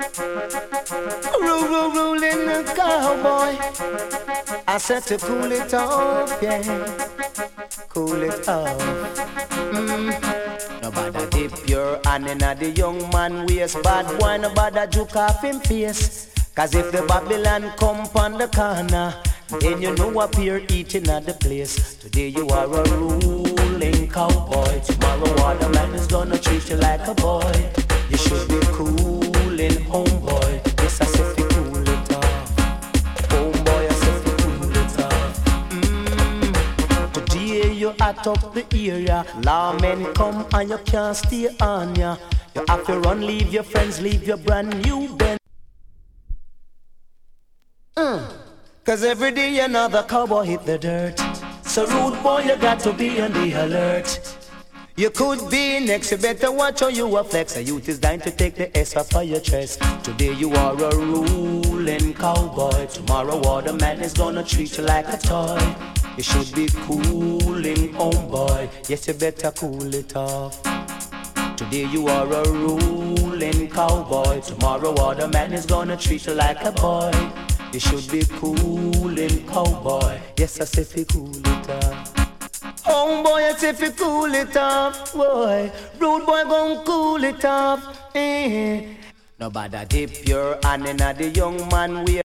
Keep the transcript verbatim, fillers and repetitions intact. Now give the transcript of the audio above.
Rule, rule, ruling the cowboy. I said to cool it off, yeah. Cool it off. Mm. Nobody dip your hand in the young man waist. Bad boy, nobody juke off him face. Cause if the Babylon come on the corner, then you know up here eating at the place. Today you are a ruling cowboy. Tomorrow other man is gonna treat you like a boy. You should be cooling, homeboy. Yes, I said fi cool it off. Homeboy, I said fi cool it off. Mm. Today you hot up the area. Lawmen come and you can't stay on ya. You have to run, leave your friends, leave your brand new Benz. Mm. Cause every day another cowboy hit the dirt. So rude boy, you got to be on the alert. You could be next, you better watch how you a flex. A youth is dying to take the S off of your chest. Today you are a ruling cowboy. Tomorrow other man is gonna treat you like a toy. You should be cooling, homeboy. Yes, you better cool it off. Today you are a ruling cowboy. Tomorrow other man is gonna treat you like a boy. You should be cooling, cowboy. Yes, I say fi cool it off. Homeboy, I say fi cool it off, boy. Rude boy gon' cool it off. Eh. Nobody dip your hand in the young man way.